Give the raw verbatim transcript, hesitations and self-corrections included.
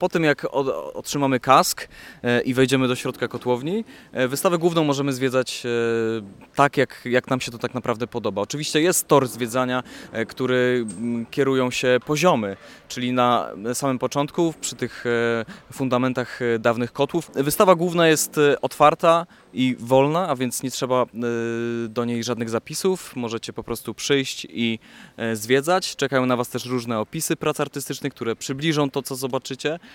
Po tym jak od, otrzymamy kask e, i wejdziemy do środka kotłowni, e, wystawę główną możemy zwiedzać e, tak, jak, jak nam się to tak naprawdę podoba. Oczywiście jest tor zwiedzania, e, który m, kierują się poziomy, czyli na samym początku, przy tych e, fundamentach e, dawnych kotłów. Wystawa główna jest e, otwarta i wolna, a więc nie trzeba e, do niej żadnych zapisów. Możecie po prostu przyjść i e, zwiedzać. Czekają na Was też różne opisy prac artystycznych, które przybliżą to, co zobaczycie.